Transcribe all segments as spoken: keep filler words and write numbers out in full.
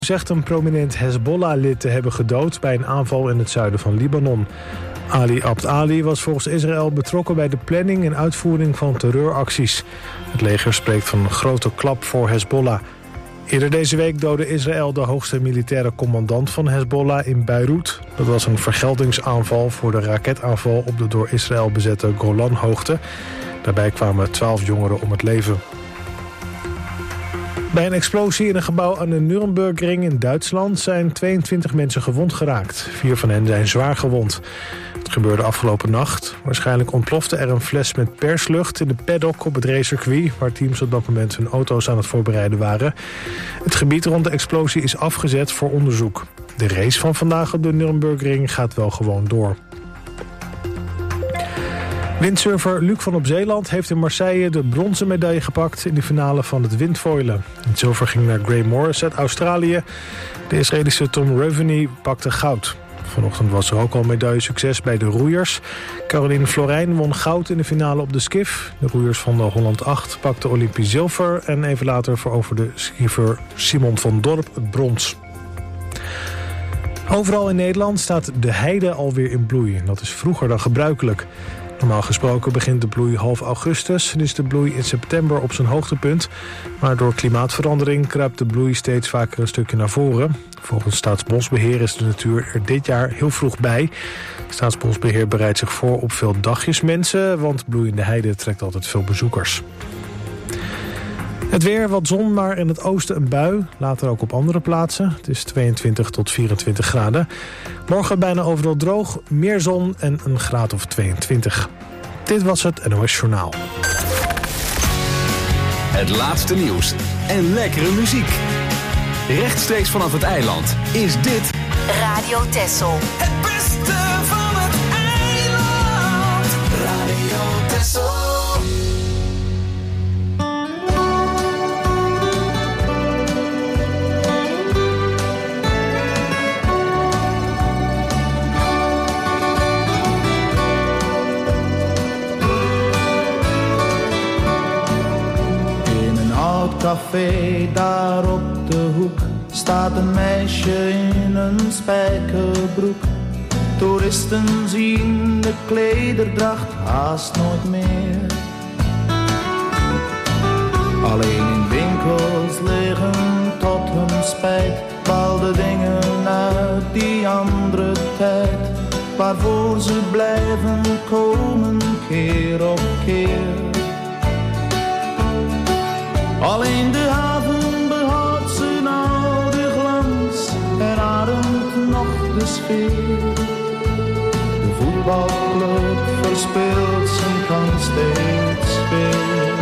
zegt een prominent Hezbollah-lid te hebben gedood bij een aanval in het zuiden van Libanon. Ali Abd Ali was volgens Israël betrokken bij de planning en uitvoering van terreuracties. Het leger spreekt van een grote klap voor Hezbollah. Eerder deze week doodde Israël de hoogste militaire commandant van Hezbollah in Beirut. Dat was een vergeldingsaanval voor de raketaanval op de door Israël bezette Golanhoogte. Daarbij kwamen twaalf jongeren om het leven. Bij een explosie in een gebouw aan de Nürnbergring in Duitsland zijn tweeëntwintig mensen gewond geraakt. Vier van hen zijn zwaar gewond. Het gebeurde afgelopen nacht. Waarschijnlijk ontplofte er een fles met perslucht in de paddock op het racecircuit, waar teams op dat moment hun auto's aan het voorbereiden waren. Het gebied rond de explosie is afgezet voor onderzoek. De race van vandaag op de Nürnbergring gaat wel gewoon door. Windsurfer Luc van op Zeeland heeft in Marseille de bronzen medaille gepakt in de finale van het windfoilen. Het zilver ging naar Gray Morris uit Australië. De Israëlische Tom Reveny pakte goud. Vanochtend was er ook al medaillesucces bij de roeiers. Caroline Florijn won goud in de finale op de skiff. De roeiers van de Holland acht pakten Olympisch zilver en even later veroverde skiver Simon van Dorp het brons. Overal in Nederland staat de heide alweer in bloei. En dat is vroeger dan gebruikelijk. Normaal gesproken begint de bloei half augustus en is de bloei in september op zijn hoogtepunt. Maar door klimaatverandering kruipt de bloei steeds vaker een stukje naar voren. Volgens Staatsbosbeheer is de natuur er dit jaar heel vroeg bij. Staatsbosbeheer bereidt zich voor op veel dagjesmensen, want bloeiende heide trekt altijd veel bezoekers. Het weer, wat zon, maar in het oosten een bui. Later ook op andere plaatsen. Het is tweeëntwintig tot vierentwintig graden. Morgen bijna overal droog, meer zon en een graad of tweeëntwintig. Dit was het N O S Journaal. Het laatste nieuws en lekkere muziek. Rechtstreeks vanaf het eiland is dit Radio Texel. Het beste van het eiland. Radio Texel. Café daar op de hoek staat een meisje in een spijkerbroek. Toeristen zien de klederdracht haast nooit meer. Alleen in winkels liggen tot hun spijt bepaalde dingen uit die andere tijd, waarvoor ze blijven komen keer op keer. Alleen de haven behoudt zijn oude glans en ademt nog de sfeer. De voetbalclub verspeelt zijn kans steeds weer.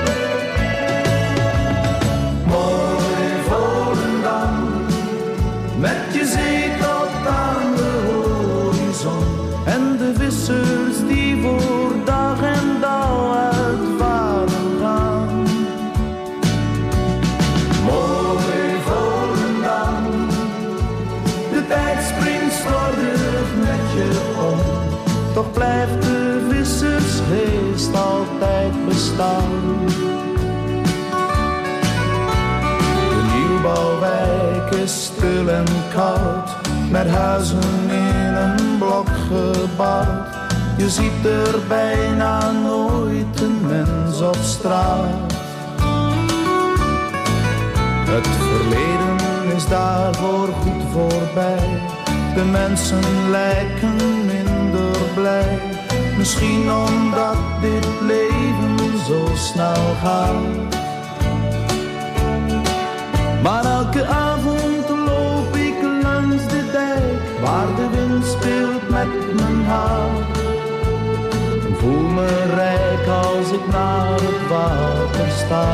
Mooi Volendam, met je zee tot aan de horizon en de vissers die voor dag en dauw uitvaren gaan. Toch blijft de vissersgeest altijd bestaan. De nieuwbouwwijk is stil en koud, met huizen in een blok gebouwd. Je ziet er bijna nooit een mens op straat. Het verleden is daarvoor goed voorbij. De mensen lijken minder blij. Misschien omdat dit leven zo snel gaat. Maar elke avond loop ik langs de dijk, waar de wind speelt met mijn haar. Ik voel me rijk als ik naar het water sta.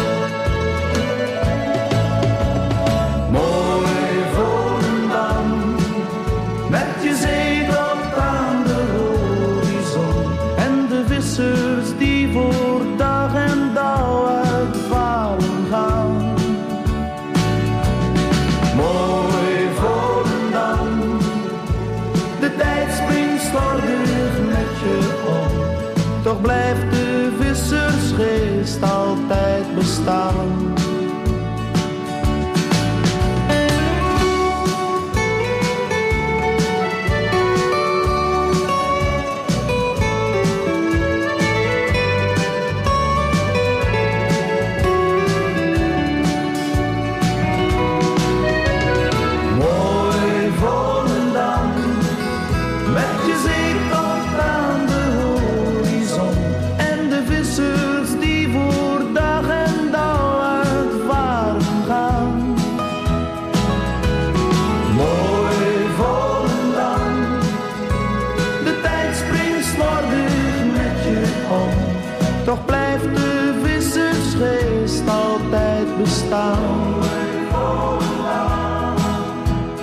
Met je zee tot aan de horizon en de vissers die voor dag en dauw uitvaren gaan. Mooi Volendam, de tijd springt slordig met je om. Toch blijft de vissersgeest altijd bestaan.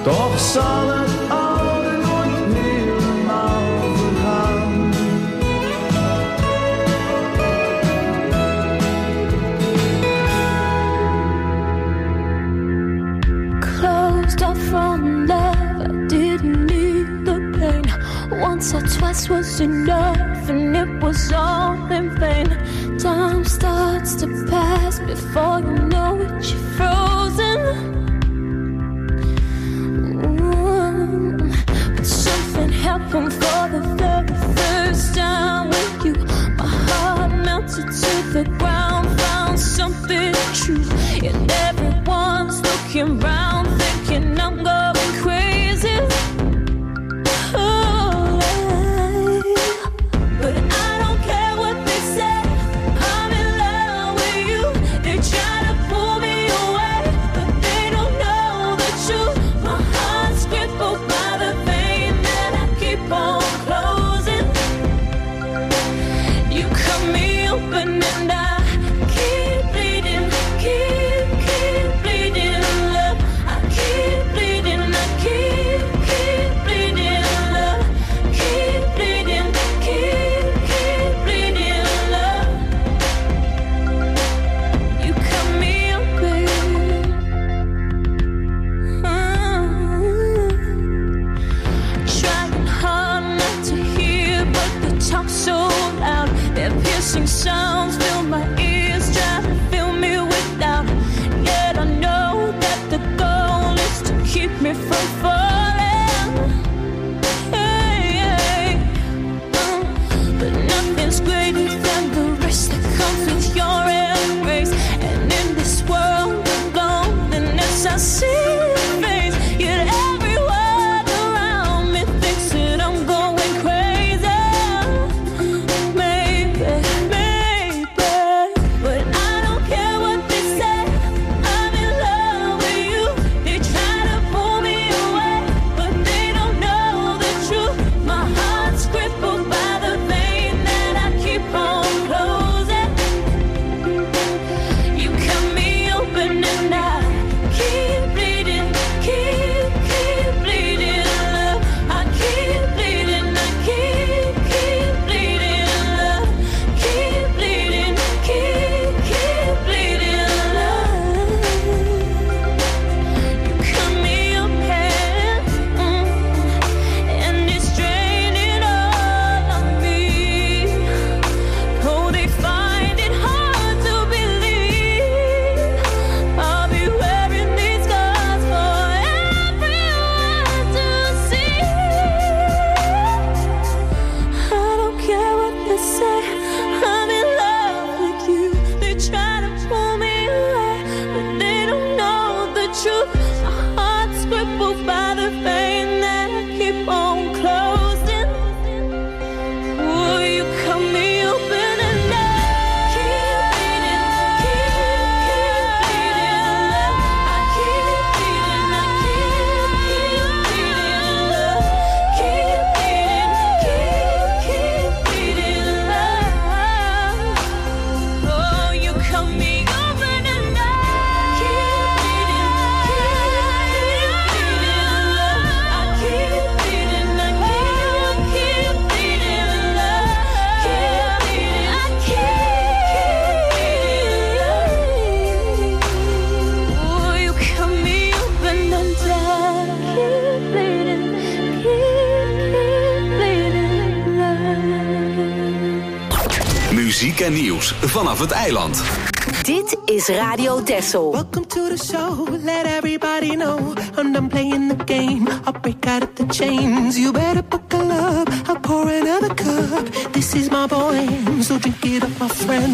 Toch zal het oude nooit helemaal vergaan. Closed off from love, I didn't need the pain. Once or twice was enough, and it was all in vain. Time starts to pass before you know it, you're frozen. Ooh. But something happened for the very first time with you. My heart melted to the ground, found something true. And everyone's looking round, thinking I'm going crazy. Oh, but I don't care what they say. I'm in love with you. They try to pull me away, but they don't know the truth. My heart's crippled by the vein that I keep on closing. You cut me open and I keep bleeding, keep, keep bleeding, love. I keep bleeding, I keep, keep bleeding, love. Keep bleeding, keep, keep bleeding, love. You cut me open. Mm. Trying hard not to hear, but the talk's so loud. Their piercing sounds fill my ears, try to fill me with doubt. Yet I know that the goal is to keep me from falling. Hey, hey. Uh, but nothing's greater than the rest that comes with your embrace. And in this world of loneliness, I see your face. Yet everyone around me thinks that I'm going crazy. Maybe, maybe, but I don't care what they say. I'm in love with you. They try to pull me away, but they don't know the truth. My heart's crippled by the vein that I keep on closing. You cut me open and I keep bleeding, keep, keep bleeding, love. I keep bleeding, I keep, keep bleeding, love. Keep bleeding, keep, keep bleeding, love. You cut me open, mm, and it's draining all of me. Oh, they find it hard to believe I'll be wearing these scars for everyone to see. I don't care what they say. I'm in love with you. They try to pull me away, but they don't know the truth. My heart's crippled by the vein that I keep on closing. Oh, you cut me open and I keep bleeding, keep, keep bleeding, love. I keep bleeding, I keep, keep bleeding, love. Keep bleeding, keep, keep bleeding, love. Oh, you cut me open and I keep bleeding, keep, keep bleeding, love. I keep bleeding, I keep, keep bleeding, love. Keep bleeding, I keep, keep bleeding. Oh, you cut me open and I keep bleeding, keep, keep bleeding, love. Muziek en nieuws vanaf het eiland. Dit is Radio Texel. Welcome to the show, let everybody know I'm done playing the game, I'll break out of the chains. You better buckle up, I'll pour another cup. This is my boy, so drink it up, my friend.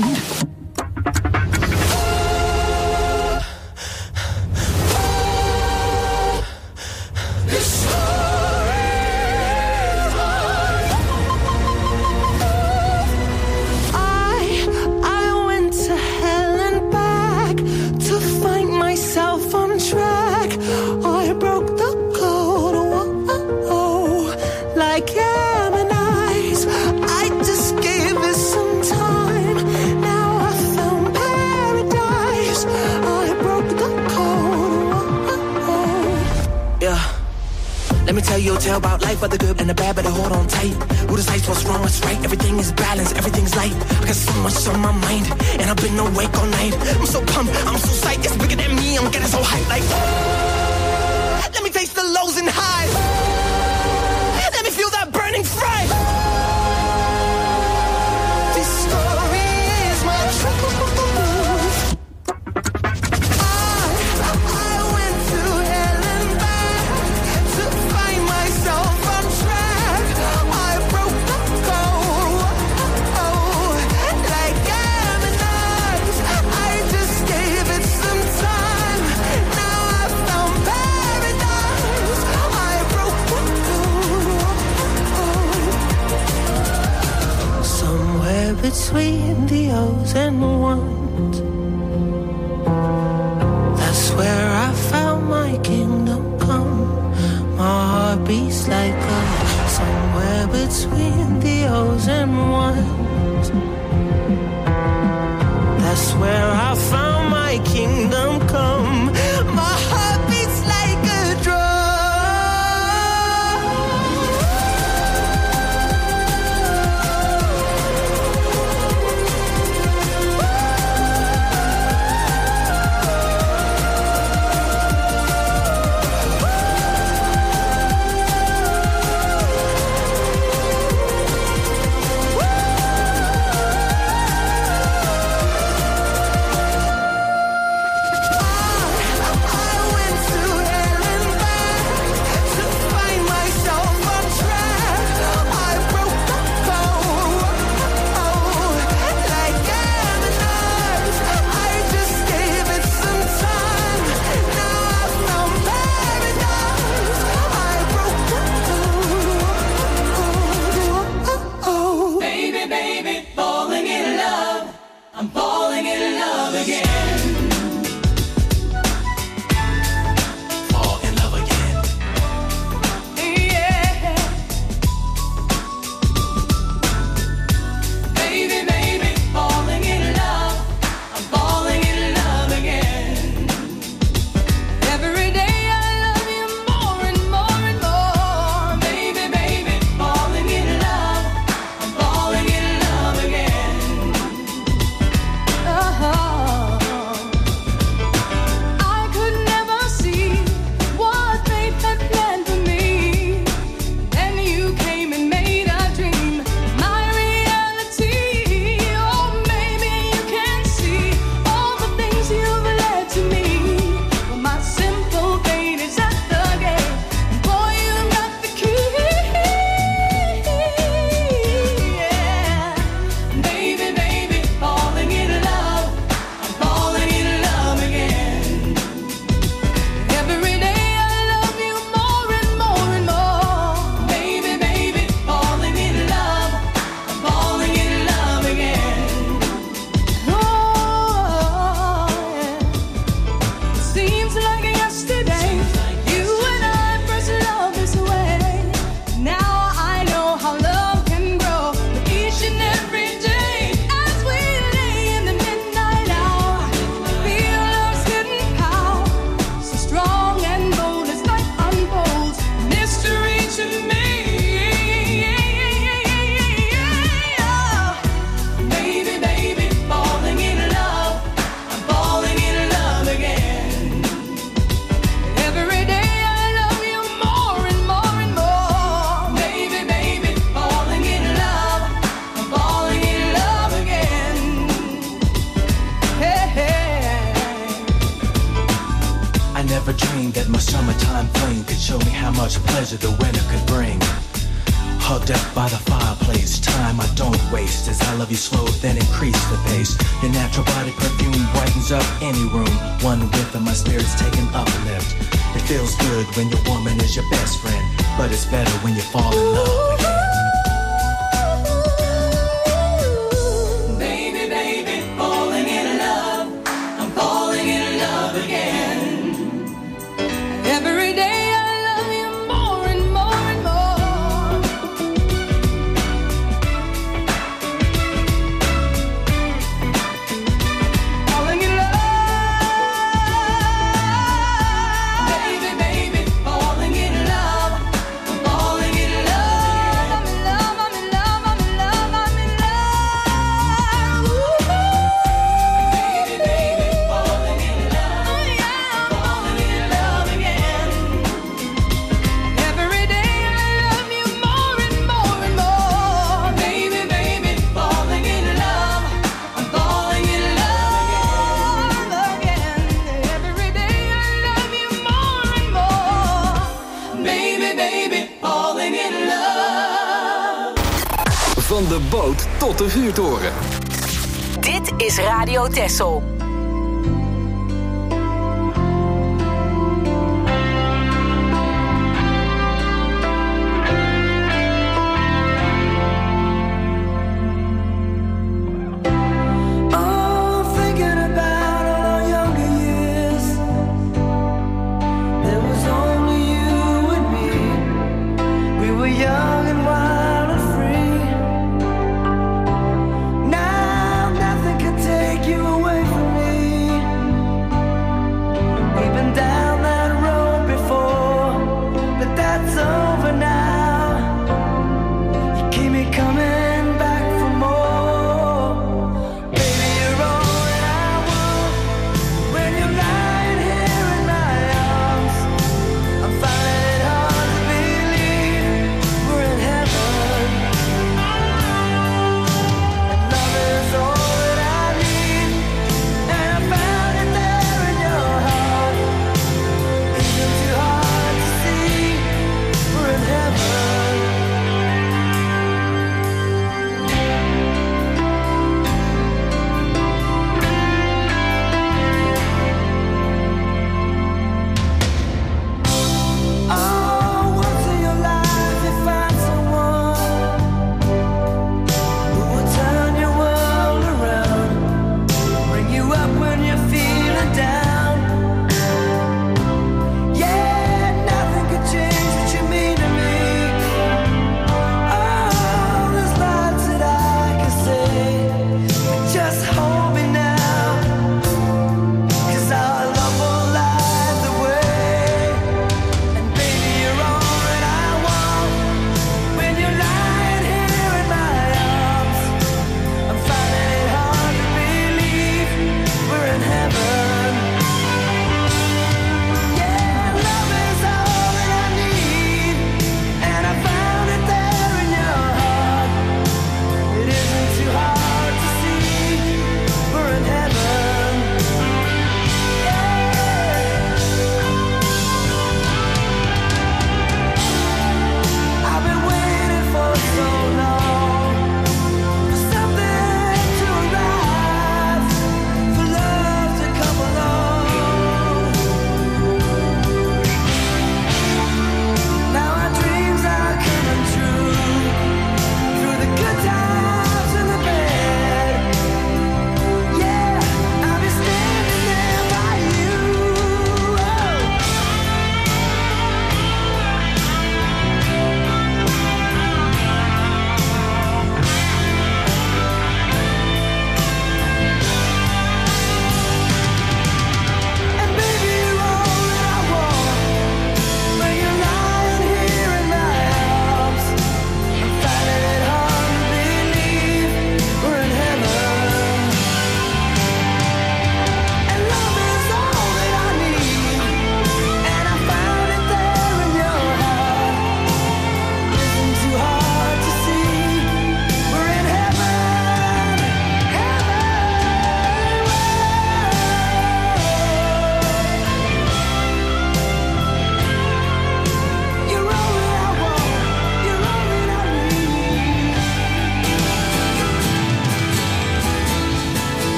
I, I went to hell and back to find myself on track. I broke the code, whoa, like Gemini's. I just gave it some time. Now I Let me tell you a tale about life, but the good and the bad, better hold on tight. Who decides what's wrong, what's right? Everything is balanced, everything's light. I got so much on my mind, and I've been awake all night. I'm so pumped, I'm so psyched, it's bigger than me, I'm getting so hyped like, oh, let me taste the lows and highs. Let me feel that burning fire. This story is my truth. Between the O's and the ones, that's where I found my kingdom come. My heart beats like a somewhere between the O's and ones. That's where I found my kingdom come. My heart beats like a drum. When your woman is your best friend, but it's better when you fall in love again. Baby, baby, falling in love. I'm falling in love again. Every day I love you more and more and more. Falling in love. Baby, baby, falling in love. Van de boot tot de vuurtoren. Dit is Radio Texel. Take you away from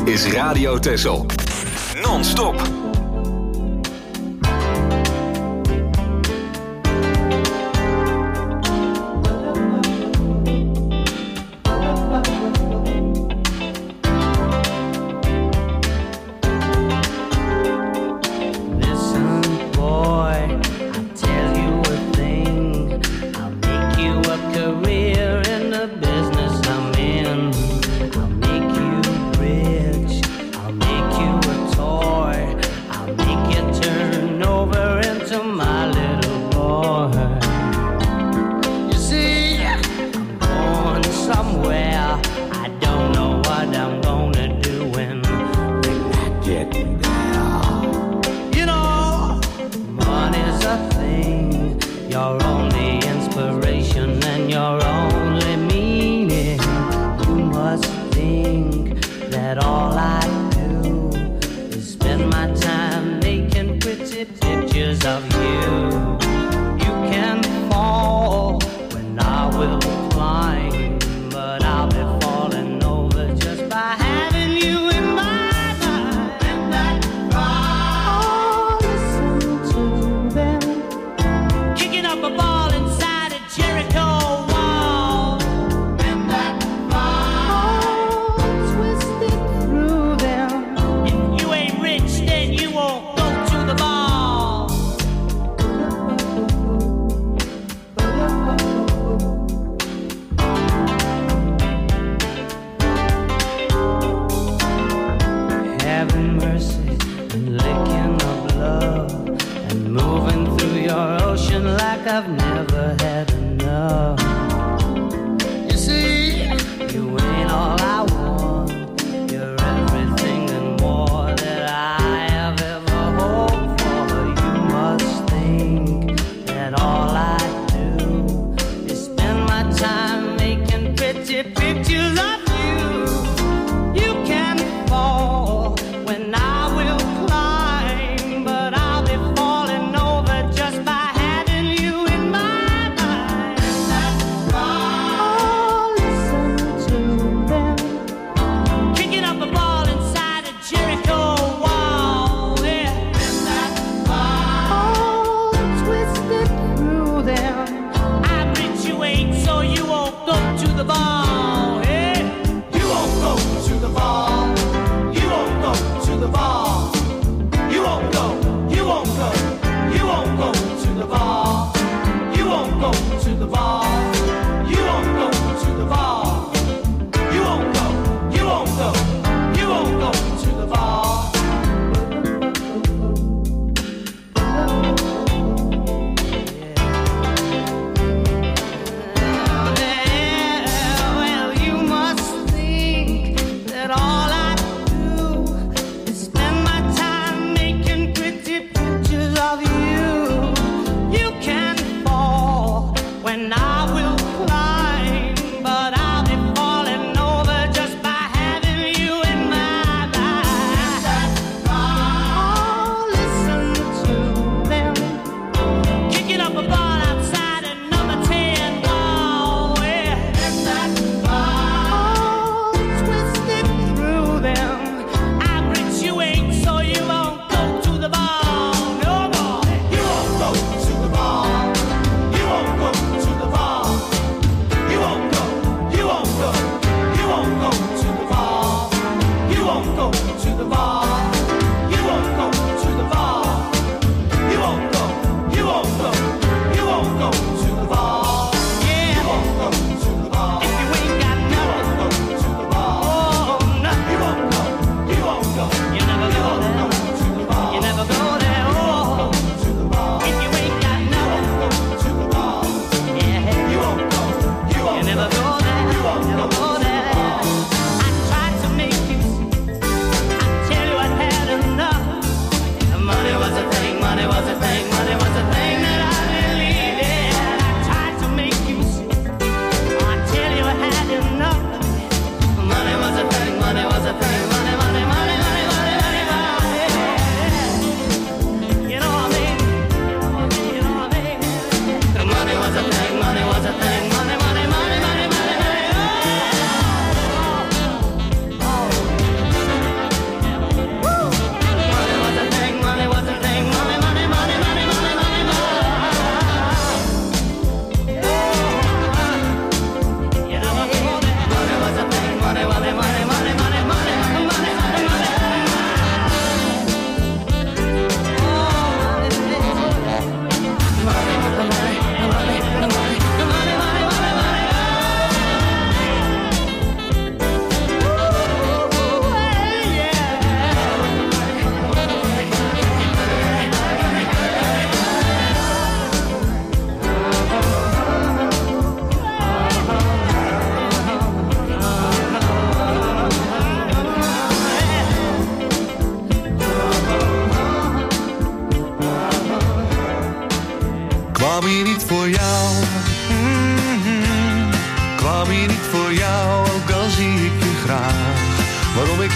is Radio Texel. Non-stop.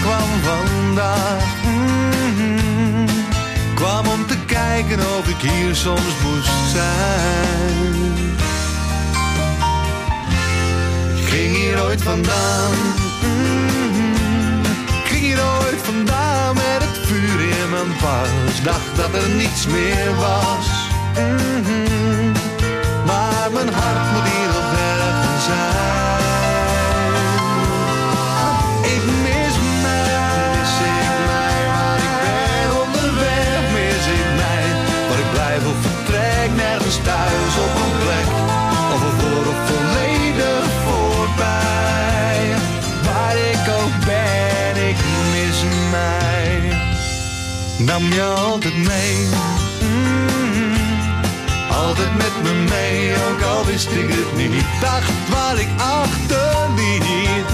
kwam vandaag. Mm-hmm. Kwam om te kijken of ik hier soms moest zijn. Ik ging hier ooit vandaan. Mm-hmm. Ik ging hier ooit vandaan met het vuur in mijn pas. Dacht dat er niets meer was. Mm-hmm. Maar mijn hart moet hier nog ergens zijn. Ik mis mij, mis ik mij, waar ik ben onderweg, mis ik mij. Waar ik blijf of vertrek, nergens thuis op een plek. Of ervoor of volledig voorbij. Waar ik ook ben, ik mis mij. Nam je altijd mee. Altijd met me mee, ook al wist ik het niet. Dacht waar ik achterliet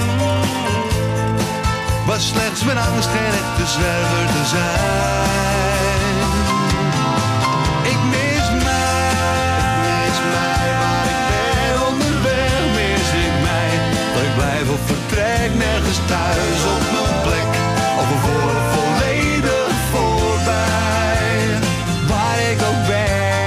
was slechts mijn angst geen echte zwerver te zijn. Ik mis mij, mis mij, waar ik ben onderweg, mis ik mij. Dat ik blijf of vertrek, nergens thuis op mijn plek. Of ervoor of volledig voorbij. Waar ik ook ben.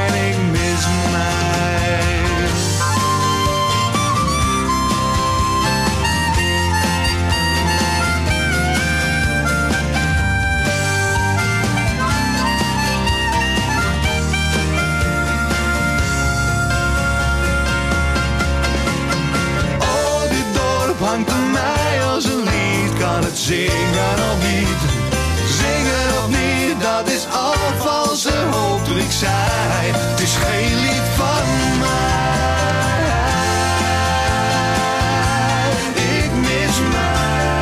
Hangt aan mij als een lied, kan het zingen of niet. Zingen of niet, dat is al valse hoop toen ik zei. Het is geen lied van mij. Ik mis mij.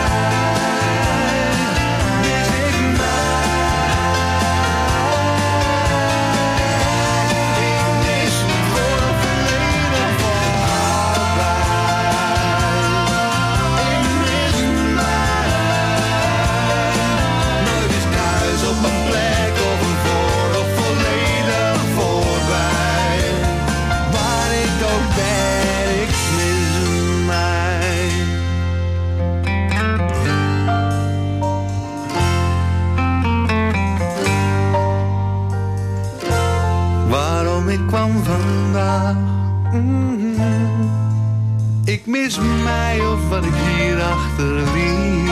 Mis ik mij. Ik mis voor verleden van allebei. Op een plek of een voor of volledig voorbij. Waar ik ook ben, ik mis mij. Waarom ik kwam vandaag. Mm-hmm. Ik mis mij of wat ik hier achterliet.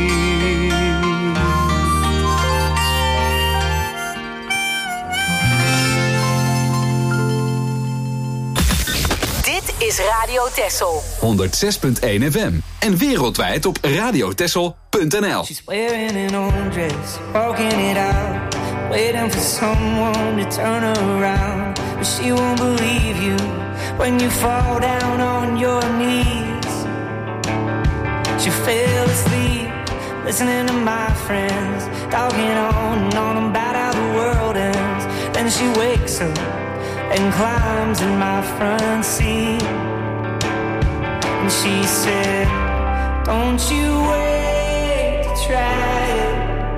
Is Radio Texel. honderd zes punt één F M. En wereldwijd op radiotexel punt n l. She's wearing an old dress, walking it out, waiting for someone to turn her around. But she won't believe you when you fall down on your knees. She fell asleep, listening to my friends, talking on and on about how the world ends. Then she wakes up and climbs in my front seat. And she said, don't you wait to try it.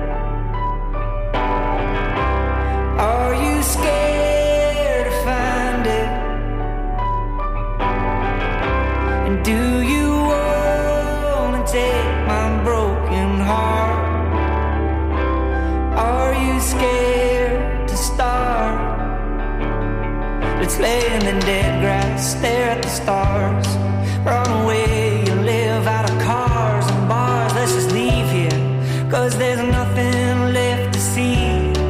Are you scared to find it? And do you wanna take my broken heart? Are you scared to start? Let's lay in the dead grass, stare at the stars. Run away, you live out of cars and bars. Let's just leave here, cause there's nothing left to see.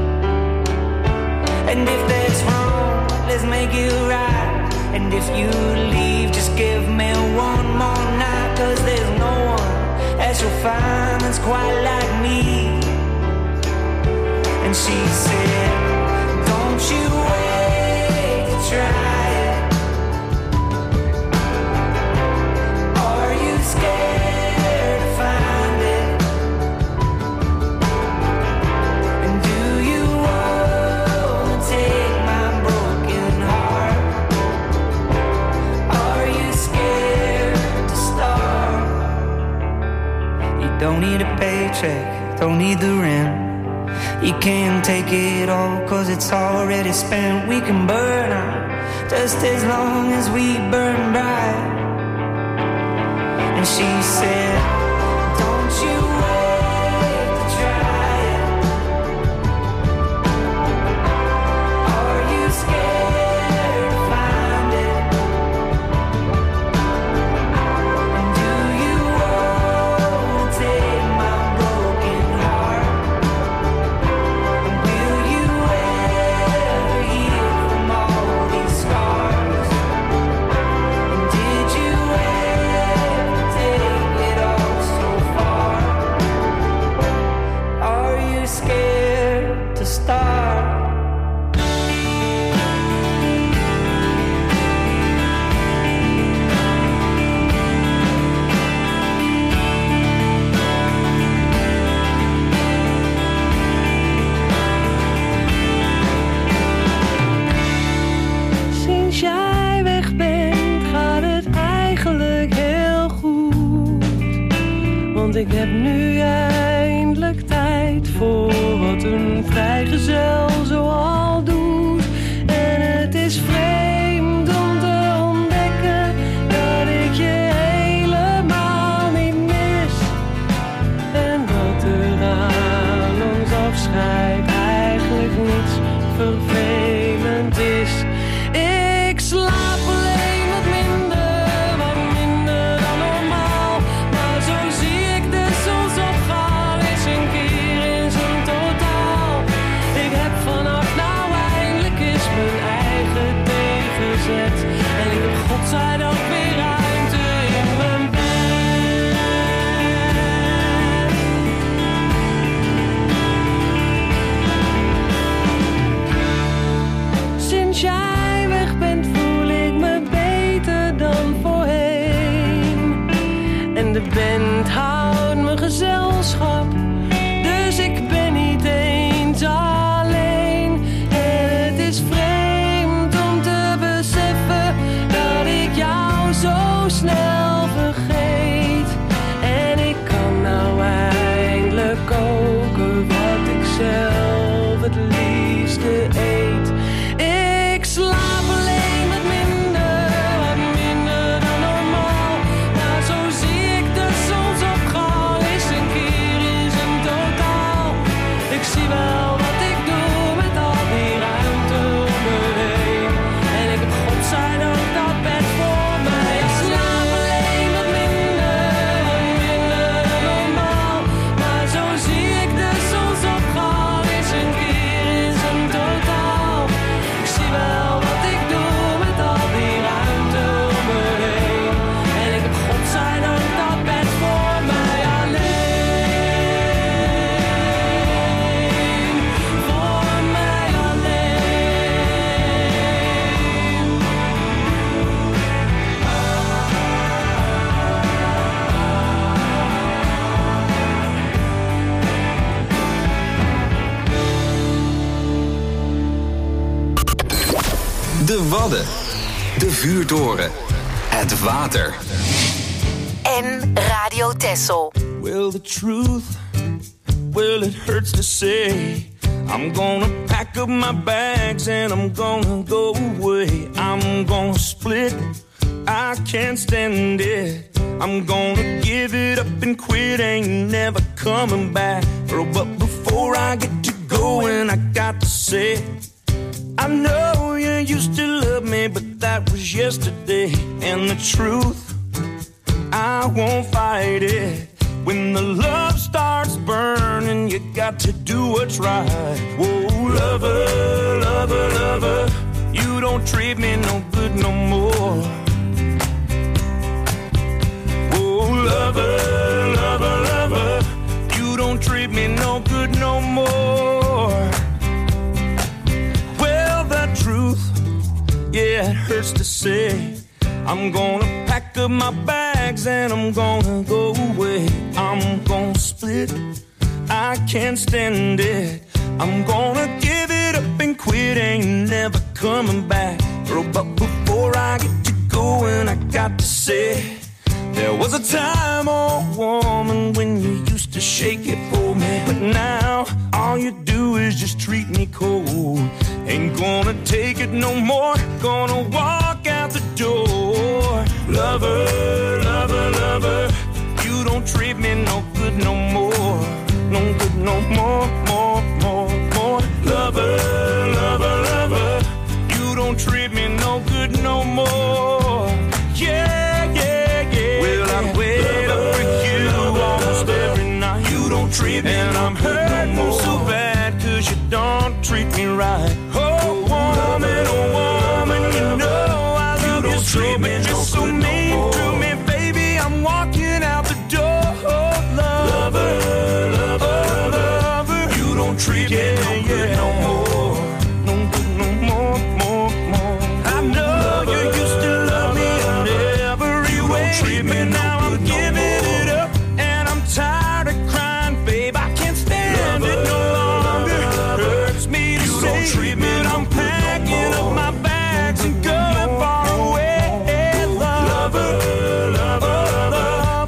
And if that's wrong, let's make it right. And if you leave, just give me one more night. Cause there's no one that you'll find that's quite like me. And she said, don't you wait to try it. Are you scared to find it? And do you wanna take my broken heart? Are you scared to start? You don't need a paycheck, don't need the rent. You can't take it all cause it's already spent. We can burn out just as long as we burn bright. And she said, don't you wait Want ik heb nu eindelijk tijd voor wat een vrijgezel zoal doet. En het is vreemd om te ontdekken dat ik je helemaal niet mis. En dat er aan ons afscheid eigenlijk niets vervelend is. Ik slaap alleen wat minder, wat minder dan normaal. Maar zo zie ik de zonsopgang eens een keer in zijn totaal. Ik heb vanaf nou eindelijk eens mijn eigen tegenzet. En ik heb godzijdank weer ruimte in mijn bed. Sinds jij weg bent voel ik me beter dan voorheen. En de band houdt me gezelschap, dus ik ben niet eens alleen. En het is vreemd om te beseffen dat ik jou zo snel vergeet. En ik kan nou eindelijk koken wat ik zelf het liefste eet. Ik slaap alleen wat minder, wat minder dan normaal. Maar zo zie ik de zonsopgang eens een keer in zijn totaal. Ik zie wel wat ik doe met al die ruimte om me heen. En ik heb godzijdank dat bed voor mij. Ik slaap alleen wat minder, wat minder dan normaal. Maar zo zie ik de zonsopgang eens een keer in zijn totaal. Ik zie wel wat ik doe met al die ruimte om me heen. En ik heb godzijdank dat bed voor mij alleen. Voor mij alleen. De Wadden. De vuurtoren. Het water. En Radio Texel. Well, the truth, well, it hurts to say. I'm gonna pack up my bags and I'm gonna go away. I'm gonna split, I can't stand it. I'm gonna give it up and quit, ain't never coming back. Oh, but before I get to going, I got to say, I know you used to love me, but that was yesterday. And the truth, I won't fight it. When the love starts burning, you got to do what's right. Whoa, lover, lover, lover, you don't treat me no good no more. Whoa, lover, lover, lover, you don't treat me no good no more. Well, the truth, yeah, it hurts to say. I'm gonna pack up my bags and I'm gonna go away. I'm gonna split, I can't stand it. I'm gonna give it up and quit, ain't never coming back. Oh, but before I get to going, I got to say, there was a time, oh woman, when you used to shake it for me. But now, all you do is just treat me cold. Ain't gonna take it no more, gonna walk out the door. Lover, lover, lover, you don't treat me no good no more. No good no more, more, more, more. Lover, lover, lover, you don't treat me no good no more. Yeah, yeah, yeah. Well, I wait up for you almost every night. You don't treat me and I'm hurting no so bad cause you don't treat me right. Oh, woman, oh, woman, you know I love you so, but you're so mean to me, baby. I'm walking out the door. Lover, lover, lover, you don't treat me no good no more. No good no more, more, more. I know you used to love me in every way. Treat me now, I'm giving it up, and I'm tired of crying, babe. I can't stand it no longer. Hurts me to say, treat me. I'm packing up my bags and going far away. Lover, lover, lover.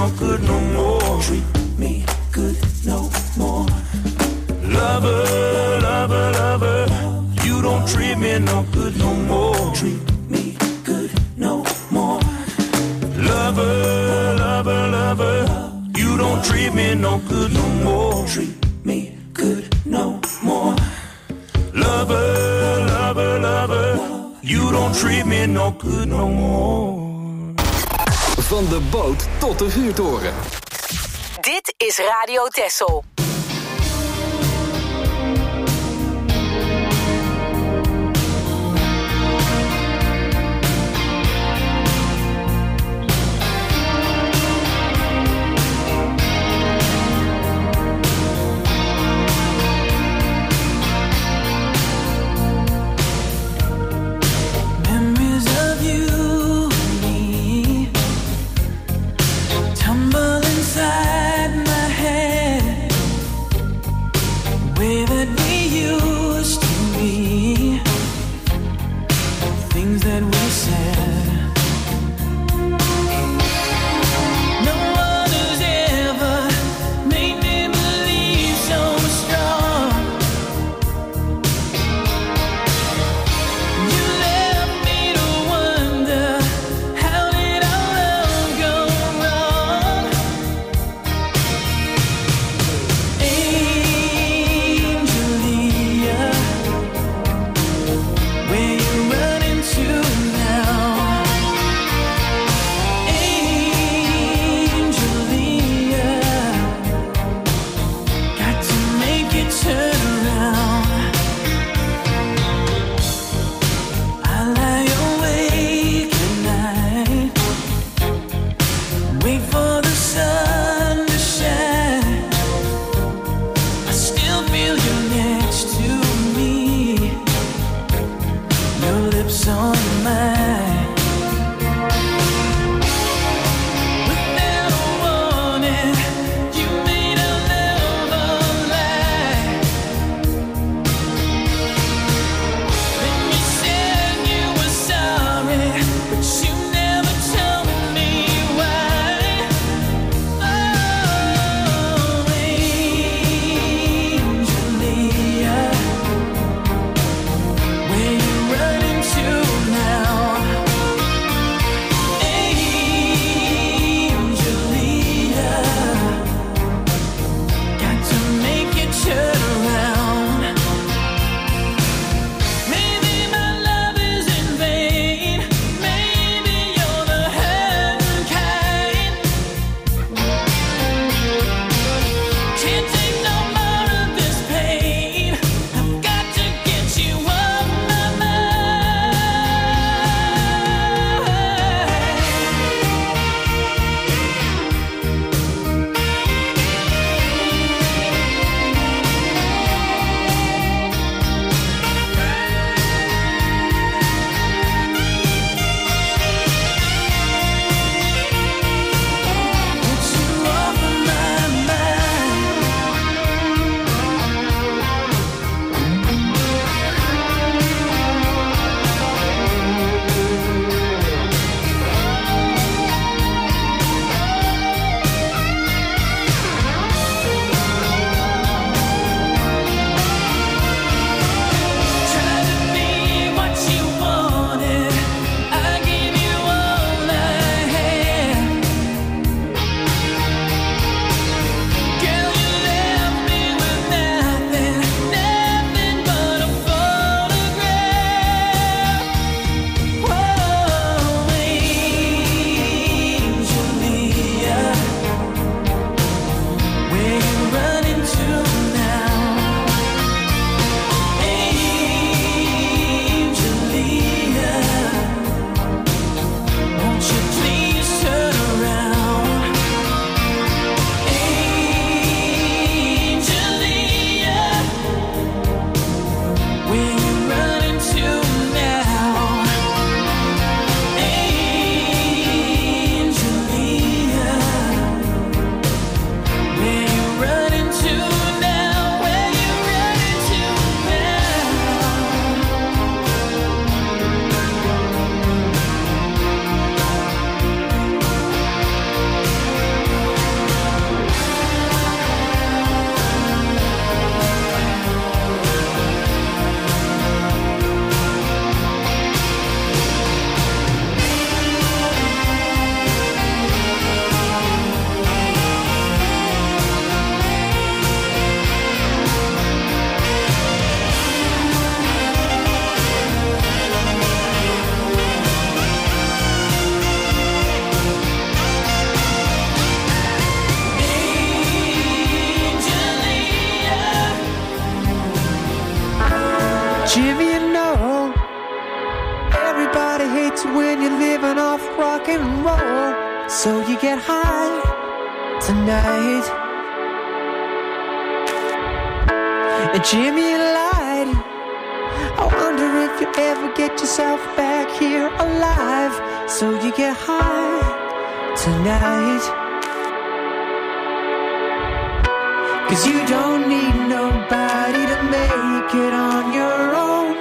no good no more. Treat me good no more. Lover, lover, lover, you don't treat me no good no more. Treat me good no more. Lover, lover, lover, you don't treat me no good no more. Treat me good no more. Lover, lover, lover, you don't treat me no good no more. Van de boot tot de vuurtoren. Dit is Radio Texel. Inside my head, rock and roll. So you get high tonight. And Jimmy lied. I wonder if you ever get yourself back here alive. So you get high tonight. 'Cause you don't need nobody to make it on your own.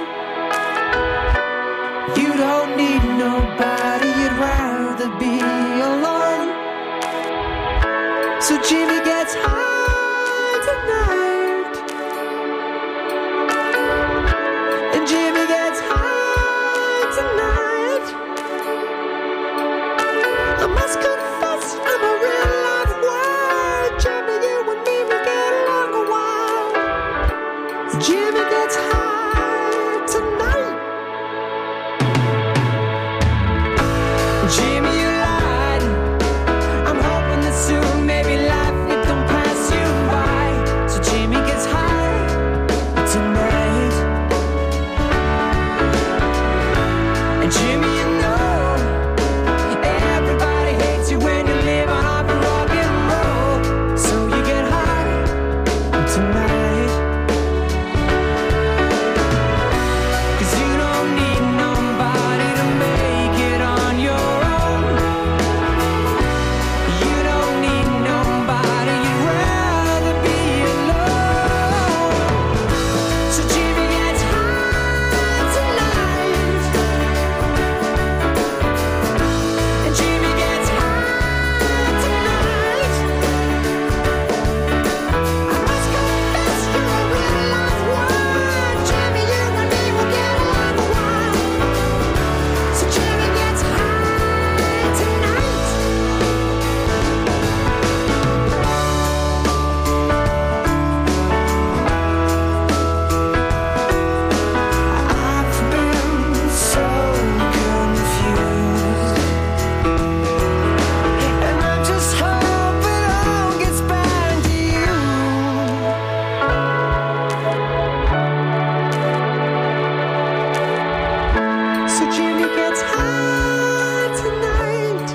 You don't need nobody, you'd rather be alone. So Jimmy gets high tonight. And Jimmy gets high tonight. I must confess, I'm a real life word. Jimmy, you and me, we get along a while. Jimmy gets high tonight. Jimmy, you lied. I'm hoping that soon, maybe life, it don't pass you by. So Jimmy gets high tonight. And Jimmy, you know, everybody hates you when you live on off rock and roll. So you get high tonight. 'Cause you don't need nobody to make it on your own. You don't need nobody, you'd rather be alone. So Jimmy gets high tonight. And Jimmy gets high tonight. I must confess, you're a real life word. Jimmy, you and me will get along a while. So Jimmy gets high tonight. I've been so confused, and I just hope it all gets back to you. So Jimmy gets high tonight.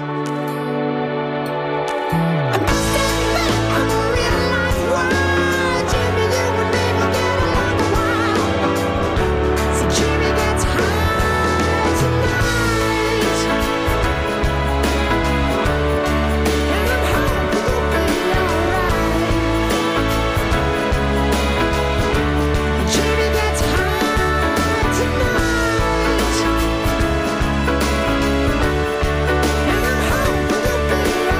I must admit, I'm a real life word. Jimmy, you and me will get along a while. So Jimmy gets high tonight. And I'm hoping you'll be alright. Jimmy gets high tonight. And I'm hoping you'll be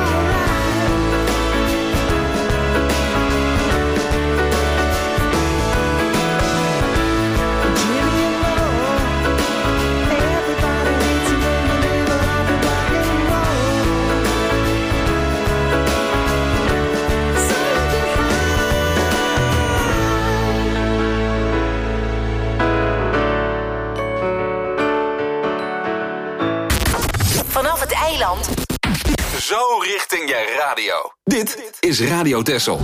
alright. Jimmy, you know, everybody hates you when you live on rock and roll. So you get Vanaf het eiland Zo richting je radio. Dit is Radio Texel.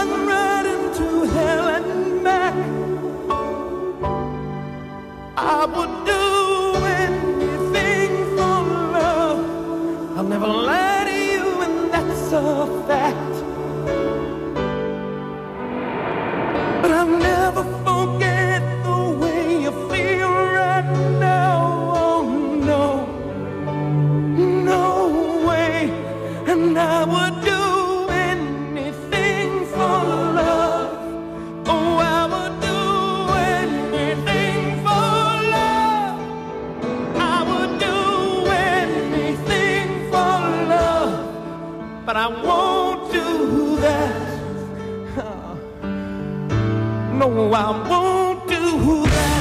was running to hell and back, I would do anything for love. I'll never lie to you, and that's a fact. But I'll never forget the way you feel right now. Oh no, no way. And I would do anything for love. Oh, I would do anything for love. I would do anything for love. But I won't do that. No, I won't do that.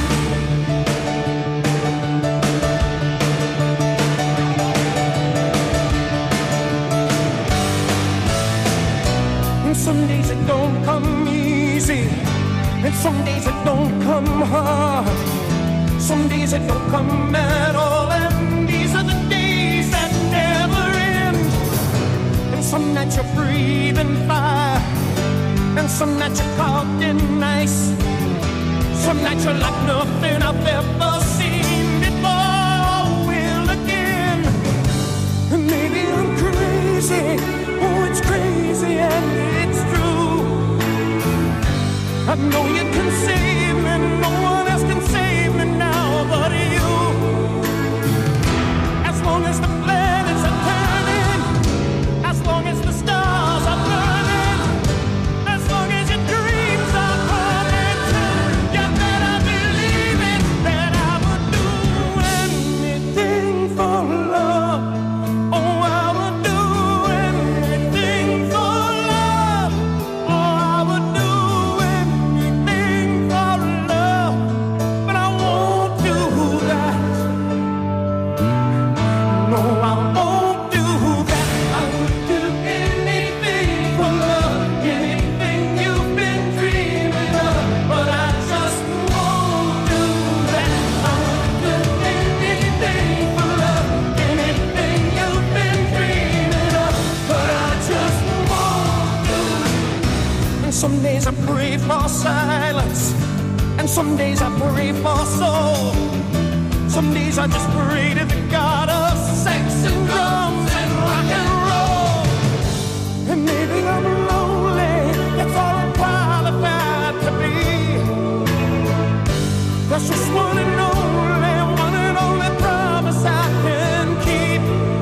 And some days it don't come easy, and some days it don't come hard. Some days it don't come at all, and these are the days that never end. And some nights you're breathing fire, and some nights you're caught in ice. Some nights you're like nothing I've ever seen before or will again. And maybe I'm crazy, oh it's crazy and it's true. I know you can save me, no one else can save me now but you. As long as the planets are turning, as long as the stars are burning, as long as your dreams are coming true, you better believe it, that I would do anything for love. Oh, I would do anything for love. Oh, I would do anything for love. But I won't do that. No, I won't do that. I would do anything for love, anything you've been dreaming of. But I just won't do that. I would do anything for love, anything you've been dreaming of. But I just won't do it. And some days I pray for silence, and some days I pray for soul. Some days I just pray to the God of sex and drums and rock and roll. And maybe I'm lonely, that's all I'm qualified to be. That's just one and only, one and only promise I can keep.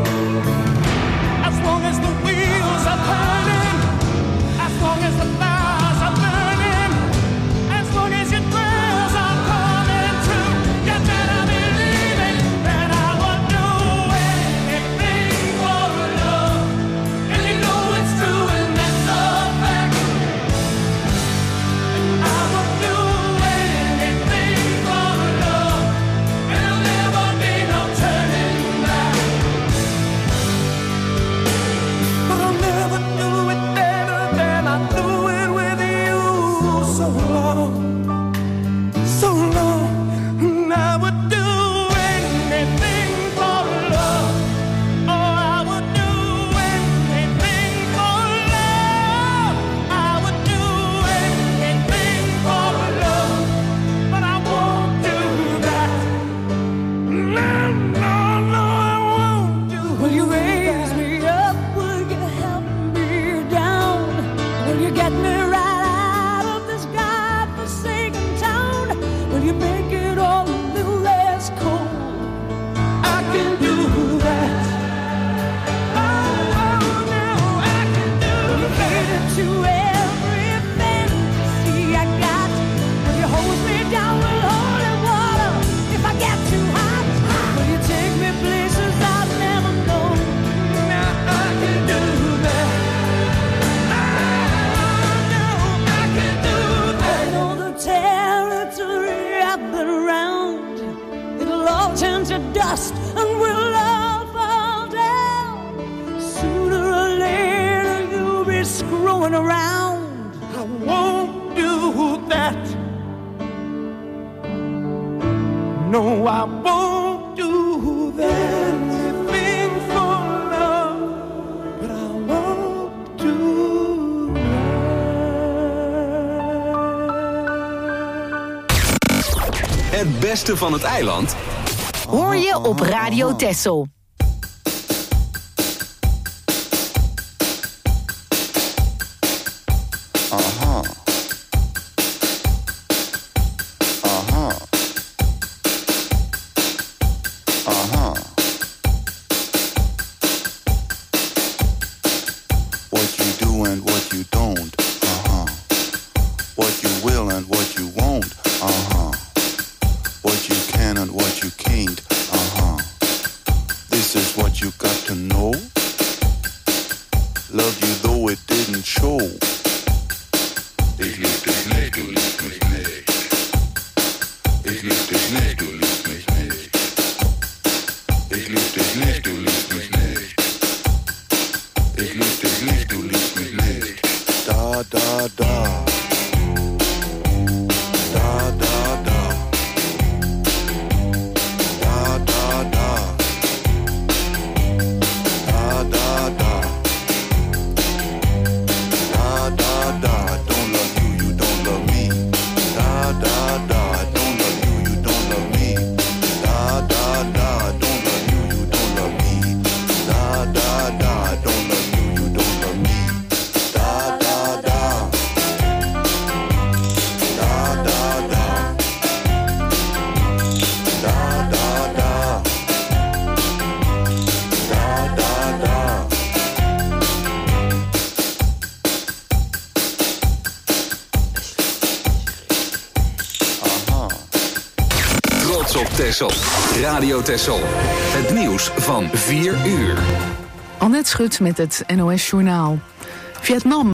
As long as the wheels are turning, as long as the fires are burning, as long as your prayers are coming true, you better believe it, that I would do anything for love. And you know it's true, and that's a fact. I would do anything for love, and there'll never be no turning back. But I'll never do it better than I do it with you. So long, so long, and I would do anything for love. Oh, I would do anything for love. I would do anything for love, but I won't do that. No, no, no, I won't do that. Will you raise me up? Will you help me down? Will you get me right out of this godforsaken town? Will you make it all a little less cold? I can do that. Oh, oh, no, I can do Will you cater that. to every fantasy I got? Will you hose me down with holy water if I get too hot? Will you take me places I've never known? Now I can do that. Oh, no, I can do I that. know the territory I've been around. It'll all turn to dust and we'll all fall down. Sooner or later you'll be screwing around. I won't do that. No, I won't do that. Anything for love, but I won't do that. Het beste van het eiland hoor je op Radio Texel. Aha. Aha. Aha. What you do and what you don't. Uh-huh. What you will and what you won't. Uh-huh. What you can and what you can't. Uh-huh. This is what you got to know. Love you though it didn't show. Ich lieb dich nicht, du liebst mich nicht. Ich lieb dich nicht, du liebst mich nicht. Ich lieb dich nicht, du liebst mich nicht. Ich lieb dich nicht, du liebst mich nicht. Da, da, da. Da, da, da. Da, da, da. Da, da, da. Da, da, da. Don't love you, you don't love me. Da, da, da. Don't love you, you don't love me. Da, da, da. Don't love you, you don't love me. Da, da, da. Don't love you, you don't love me. Da, da, da. Da, da, da. Da, da, da. Da, da, da. Trots op Texel. Radio Texel. Het nieuws van vier uur. Annette Schut met het N O S Journaal. Vietnam